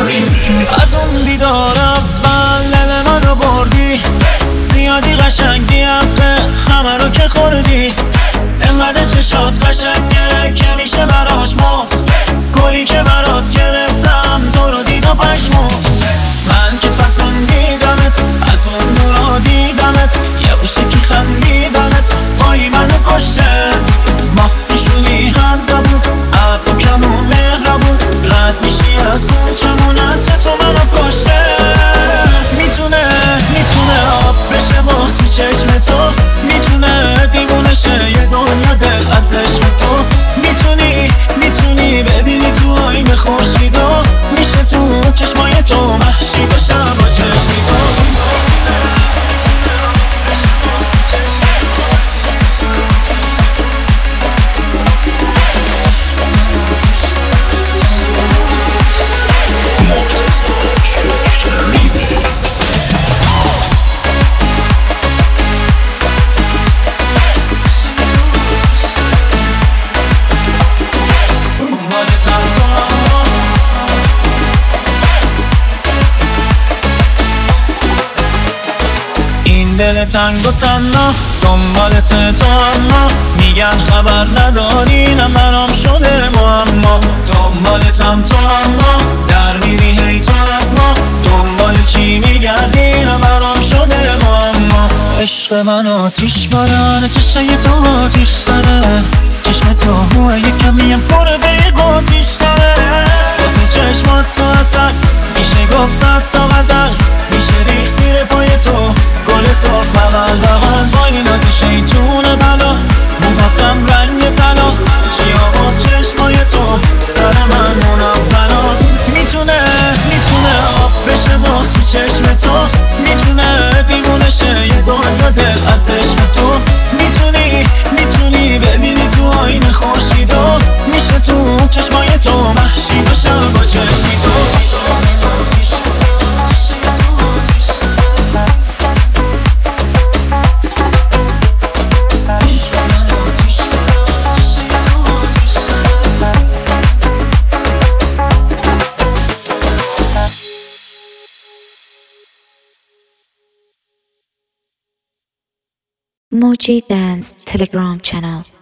از اون دیدار اول دل منو بردی، زیادی قشنگی حقه همه رو که خوردی. انقدر چشات قشنگه که میشه براش مرد، گلی که برات گرفتم تو رو دید و پشمرد. من که پسندیدمت از اون نورا دیدمت، یه بوشه که خندیدنت وای منو کشته. ما پیشونی هم زبون ابرو کمون مهربون، رد میشی از کوچمون عطر تو منو کشته. میتونه آب بشه با تو چشم تو، میتونه دیوونه شه یه دنیا دل از عشق تو. میتونی ببینی تو آینه خورشید و میشه تو چشمای تو محشید و شب و چشمی تو. دل تنگ و تنها دنبالت تو، اما میگن خبر نداری نه منم شده معما. دنبالتم تو اما در میری هی تو از ما، دنبال چی میگردی نه منم شده معما. عشق من آتیش بارانه، چشای تو آتیش سره، چشم تو هوه یه کمیم پره به یه آتیش سره. واسه چشمات تو اصل میشه گفت صد تا غزل، میشه ریخ زیر پای تو گل صاف بغل بغل. وای نازی شیطون بلا، موهاتم رنگ طلا، چیا با چشمای تو سر من منوّرا. میتونه آب بشه با تو چشم تو، میتونه دیوونه شه یه دنیا دل از عشق تو. میتونی ببینی تو آینه خورشید و میشه تو چشمای تو محشید و شب و چشمی تو. Moji Dance Telegram channel.